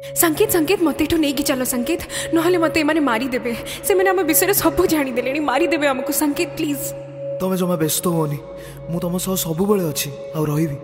संकेत संकेत मत एठू नहीं चलो संकेत नहले मत माने मारी देबे से माने हम विषय सब जानी देलेनी मारी देबे हमको संकेत प्लीज तमे जमा व्यस्त होनी मु तुम सह सब बेले अच्छी आ रही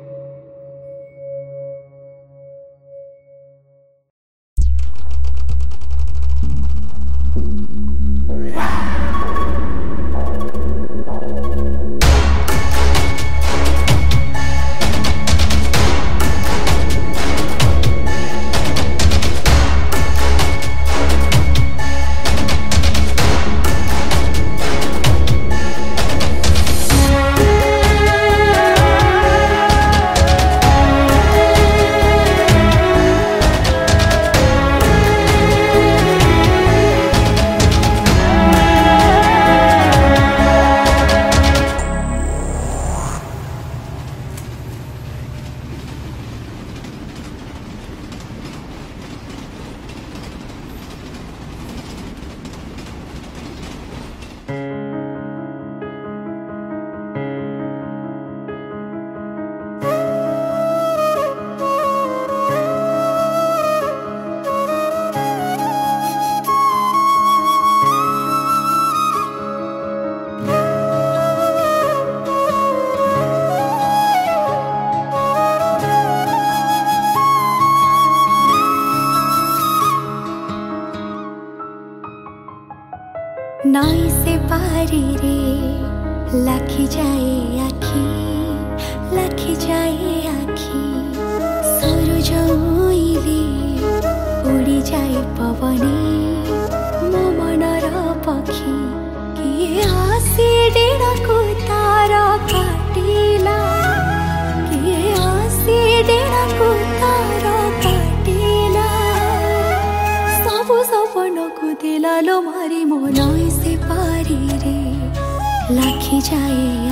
नई से पारी रे लाखी जाए आखी लाखी जाए आखी सूरज उइले उड़ी जाए पवने मो मनर पक्षी किए आसी डेड़ा को तार काटिला किए आसी डेड़ा को तार काटिला सबु सपन को दिलालो मारी मो नई से पारी रे लाखी जाए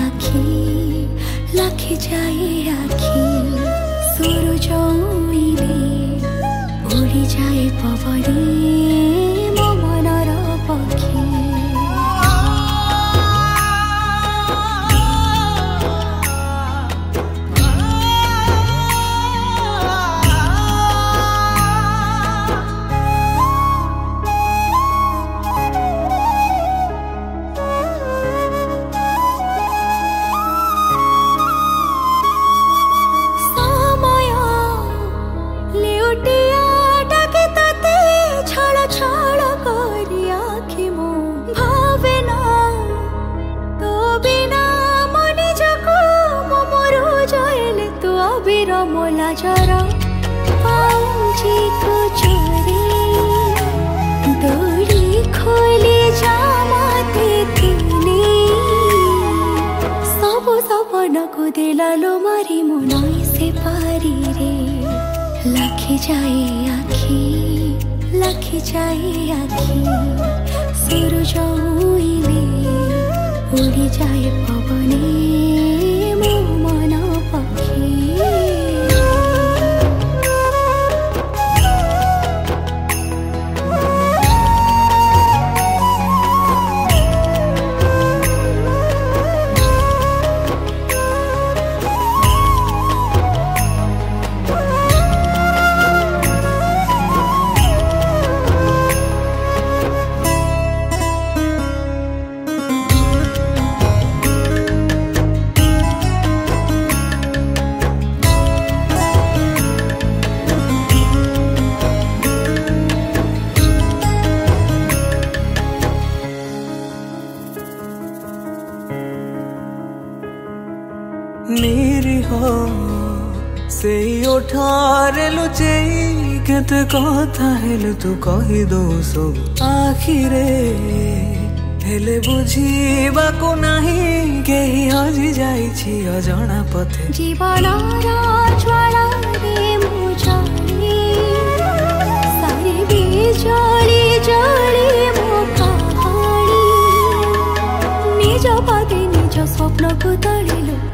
आखी सूरज उइले उड़ी जाए पवने मो मनर पक्षी मोला जरा पाउजी को चोरी दौड़ी खोली जामाते तूने सब सपन को दिलालो मारी मो नई से पारी रे लाखी जाए आखी सूरज उइले उड़ी जाए पवने मो मन पक्षी निरीह से ओठारे लुचेई केते कथा हेलु तू कहि दो सब आखिरे हेले बुझीबा को नाही केही हजी जाइछि अजଣା पथे जीवनर ज्वाला रे मु जानी सारी बिजली जली मो कहानी निज पति निज स्वप्न को तळिलो